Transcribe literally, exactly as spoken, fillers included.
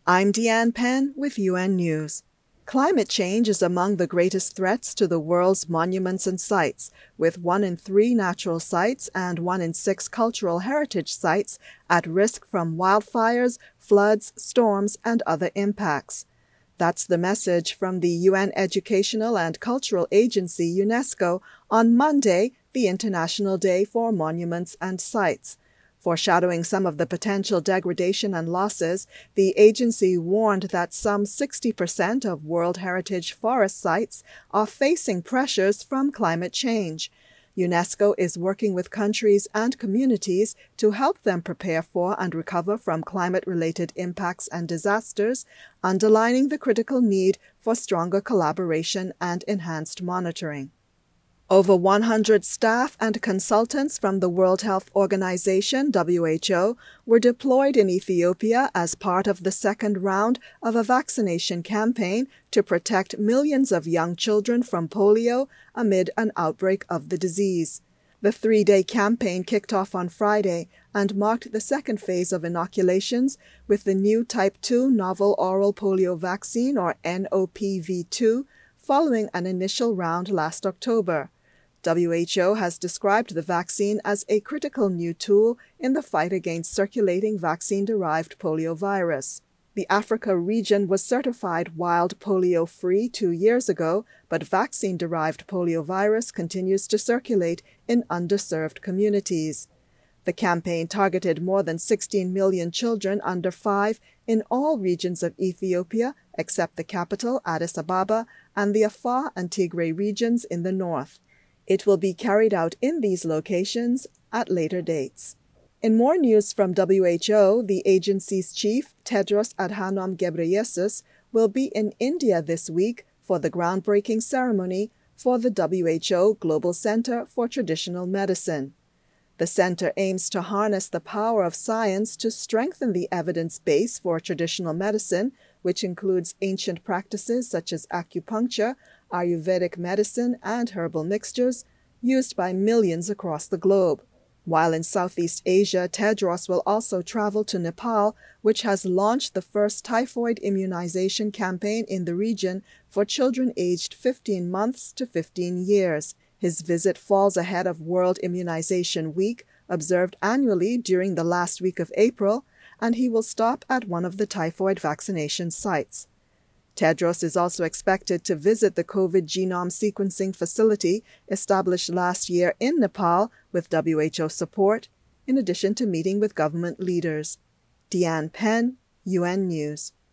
I'm Deanne Penn with U N News. Climate change is among the greatest threats to the world's monuments and sites, with one in three natural sites and one in six cultural heritage sites at risk from wildfires, floods, storms, and other impacts. That's the message from the U N Educational and Cultural Agency, UNESCO, on Monday, the International Day for Monuments and Sites. Foreshadowing some of the potential degradation and losses, the agency warned that some sixty percent of World Heritage forest sites are facing pressures from climate change. UNESCO is working with countries and communities to help them prepare for and recover from climate-related impacts and disasters, underlining the critical need for stronger collaboration and enhanced monitoring. Over one hundred staff and consultants from the World Health Organization, W H O, were deployed in Ethiopia as part of the second round of a vaccination campaign to protect millions of young children from polio amid an outbreak of the disease. The three-day campaign kicked off on Friday and marked the second phase of inoculations with the new Type two novel oral polio vaccine, or N O P V two, following an initial round last October. W H O has described the vaccine as a critical new tool in the fight against circulating vaccine-derived poliovirus. The Africa region was certified wild polio-free two years ago, but vaccine-derived poliovirus continues to circulate in underserved communities. The campaign targeted more than sixteen million children under five in all regions of Ethiopia except the capital, Addis Ababa, and the Afar and Tigray regions in the north. It will be carried out in these locations at later dates. In more news from W H O, the agency's chief, Tedros Adhanom Ghebreyesus, will be in India this week for the groundbreaking ceremony for the W H O Global Center for Traditional Medicine. The center aims to harness the power of science to strengthen the evidence base for traditional medicine, which includes ancient practices such as acupuncture, Ayurvedic medicine, and herbal mixtures used by millions across the globe. While in Southeast Asia, Tedros will also travel to Nepal, which has launched the first typhoid immunization campaign in the region for children aged fifteen months to fifteen years. His visit falls ahead of World Immunization Week, observed annually during the last week of April, and he will stop at one of the typhoid vaccination sites. Tedros is also expected to visit the COVID genome sequencing facility established last year in Nepal with W H O support, in addition to meeting with government leaders. Deanne Penn, U N News.